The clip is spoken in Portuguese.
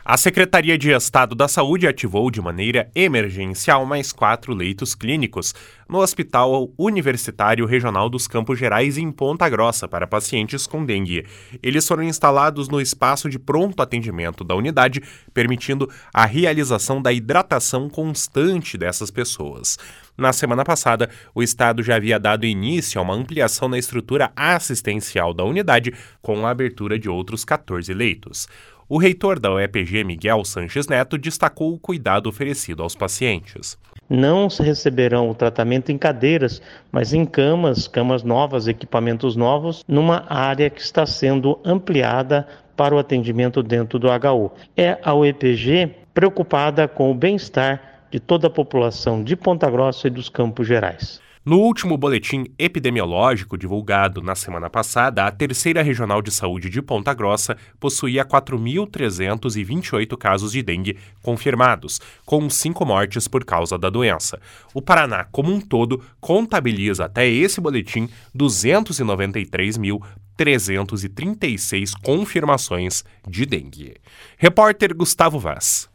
A Secretaria de Estado da Saúde ativou de maneira emergencial mais 4 leitos clínicos no Hospital Universitário Regional dos Campos Gerais, em Ponta Grossa, para pacientes com dengue. Eles foram instalados no espaço de pronto atendimento da unidade, permitindo a realização da hidratação constante dessas pessoas. Na semana passada, o Estado já havia dado início a uma ampliação na estrutura assistencial da unidade, com a abertura de outros 14 leitos. O reitor da UEPG, Miguel Sanches Neto, destacou o cuidado oferecido aos pacientes. Não receberão o tratamento em cadeiras, mas em camas novas, equipamentos novos, numa área que está sendo ampliada para o atendimento dentro do HU. É a UEPG preocupada com o bem-estar de toda a população de Ponta Grossa e dos Campos Gerais. No último boletim epidemiológico divulgado na semana passada, a Terceira Regional de Saúde de Ponta Grossa possuía 4.328 casos de dengue confirmados, com 5 mortes por causa da doença. O Paraná, como um todo, contabiliza até esse boletim 293.336 confirmações de dengue. Repórter Gustavo Vaz.